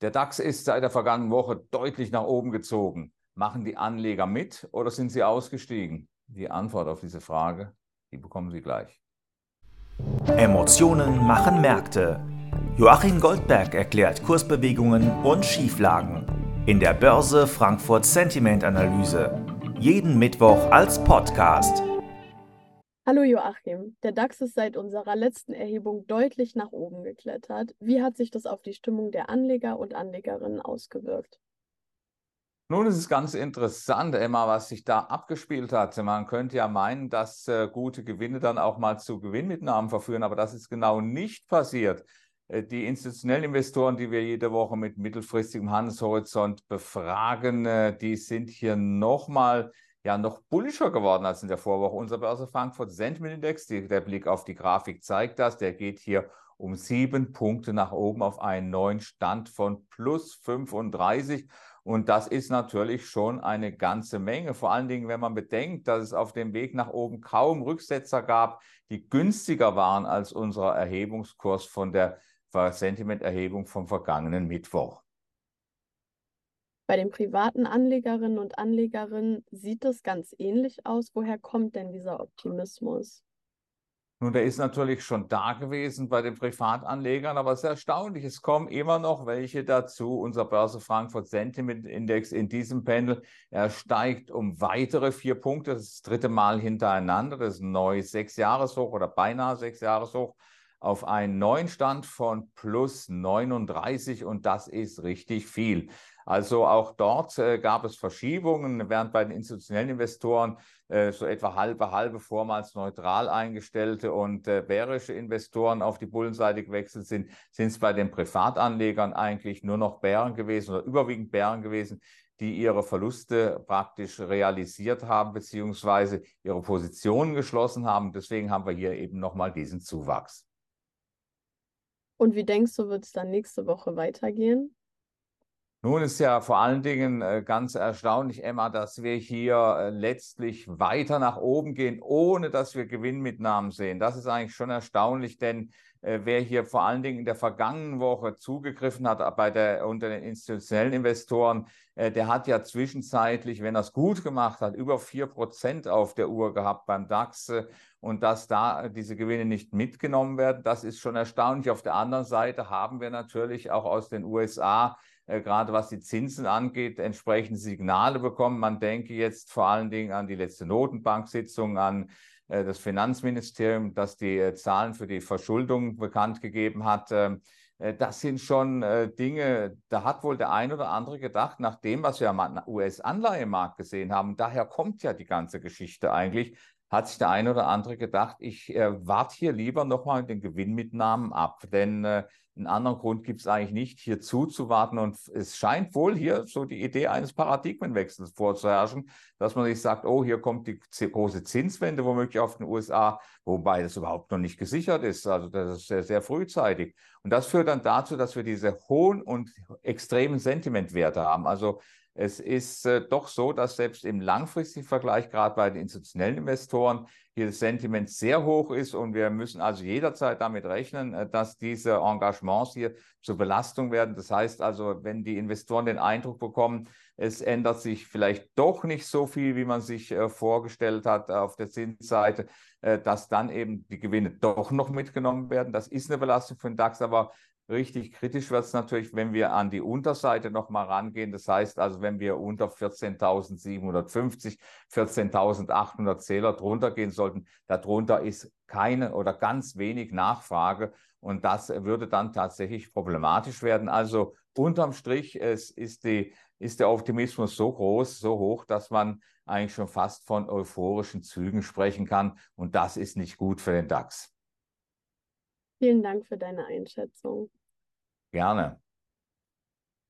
Der DAX ist seit der vergangenen Woche deutlich nach oben gezogen. Machen die Anleger mit oder sind sie ausgestiegen? Die Antwort auf diese Frage, die bekommen Sie gleich. Emotionen machen Märkte. Joachim Goldberg erklärt Kursbewegungen und Schieflagen in der Börse Frankfurt Sentiment Analyse. Jeden Mittwoch als Podcast. Hallo Joachim, der DAX ist seit unserer letzten Erhebung deutlich nach oben geklettert. Wie hat sich das auf die Stimmung der Anleger und Anlegerinnen ausgewirkt? Nun, es ist ganz interessant, Emma, was sich da abgespielt hat. Man könnte ja meinen, dass gute Gewinne dann auch mal zu Gewinnmitnahmen verführen, aber das ist genau nicht passiert. Die institutionellen Investoren, die wir jede Woche mit mittelfristigem Handelshorizont befragen, die sind hier noch bullischer geworden als in der Vorwoche. Unser Börse Frankfurt Sentiment Index, der Blick auf die Grafik zeigt das, der geht hier um 7 Punkte nach oben auf einen neuen Stand von plus 35. Und das ist natürlich schon eine ganze Menge, vor allen Dingen, wenn man bedenkt, dass es auf dem Weg nach oben kaum Rücksetzer gab, die günstiger waren als unser Erhebungskurs von der Sentiment-Erhebung vom vergangenen Mittwoch. Bei den privaten Anlegerinnen und Anlegern sieht das ganz ähnlich aus. Woher kommt denn dieser Optimismus? Nun, der ist natürlich schon da gewesen bei den Privatanlegern, aber es ist erstaunlich, es kommen immer noch welche dazu. Unser Börse Frankfurt Sentiment Index in diesem Panel, er steigt um weitere 4 Punkte. Das ist das dritte Mal hintereinander. Das ist ein neues 6-Jahres-Hoch oder beinahe 6-Jahres-Hoch auf einen neuen Stand von plus 39 und das ist richtig viel. Also auch dort gab es Verschiebungen, während bei den institutionellen Investoren so etwa halbe vormals neutral eingestellte und bärische Investoren auf die Bullenseite gewechselt sind, sind es bei den Privatanlegern eigentlich nur noch Bären gewesen oder überwiegend Bären gewesen, die ihre Verluste praktisch realisiert haben beziehungsweise ihre Positionen geschlossen haben. Deswegen haben wir hier eben nochmal diesen Zuwachs. Und wie denkst du, wird es dann nächste Woche weitergehen? Nun ist ja vor allen Dingen ganz erstaunlich, Emma, dass wir hier letztlich weiter nach oben gehen, ohne dass wir Gewinnmitnahmen sehen. Das ist eigentlich schon erstaunlich, denn wer hier vor allen Dingen in der vergangenen Woche zugegriffen hat unter den institutionellen Investoren, der hat ja zwischenzeitlich, wenn er es gut gemacht hat, über 4% auf der Uhr gehabt beim DAX. Und dass da diese Gewinne nicht mitgenommen werden, das ist schon erstaunlich. Auf der anderen Seite haben wir natürlich auch aus den USA gerade was die Zinsen angeht, entsprechende Signale bekommen. Man denke jetzt vor allen Dingen an die letzte Notenbank-Sitzung, an das Finanzministerium, das die Zahlen für die Verschuldung bekannt gegeben hat. Das sind schon Dinge, da hat wohl der ein oder andere gedacht, nach dem, was wir am US-Anleihemarkt gesehen haben, daher kommt ja die ganze Geschichte eigentlich, hat sich der ein oder andere gedacht, ich warte hier lieber nochmal den Gewinnmitnahmen ab, denn einen anderen Grund gibt es eigentlich nicht, hier zuzuwarten. Und es scheint wohl hier so die Idee eines Paradigmenwechsels vorzuherrschen, dass man sich sagt, oh, hier kommt die große Zinswende womöglich auf den USA, wobei das überhaupt noch nicht gesichert ist. Also das ist sehr, sehr frühzeitig. Und das führt dann dazu, dass wir diese hohen und extremen Sentimentwerte haben. Also es ist doch so, dass selbst im langfristigen Vergleich, gerade bei den institutionellen Investoren, hier das Sentiment sehr hoch ist und wir müssen also jederzeit damit rechnen, dass diese Engagements hier zur Belastung werden. Das heißt also, wenn die Investoren den Eindruck bekommen, es ändert sich vielleicht doch nicht so viel, wie man sich vorgestellt hat auf der Zinsseite, dass dann eben die Gewinne doch noch mitgenommen werden. Das ist eine Belastung für den DAX, aber richtig kritisch wird es natürlich, wenn wir an die Unterseite nochmal rangehen. Das heißt also, wenn wir unter 14.750, 14.800 Zähler drunter gehen sollten, darunter ist keine oder ganz wenig Nachfrage und das würde dann tatsächlich problematisch werden. Also unterm Strich ist der Optimismus so groß, so hoch, dass man eigentlich schon fast von euphorischen Zügen sprechen kann und das ist nicht gut für den DAX. Vielen Dank für deine Einschätzung. Gerne.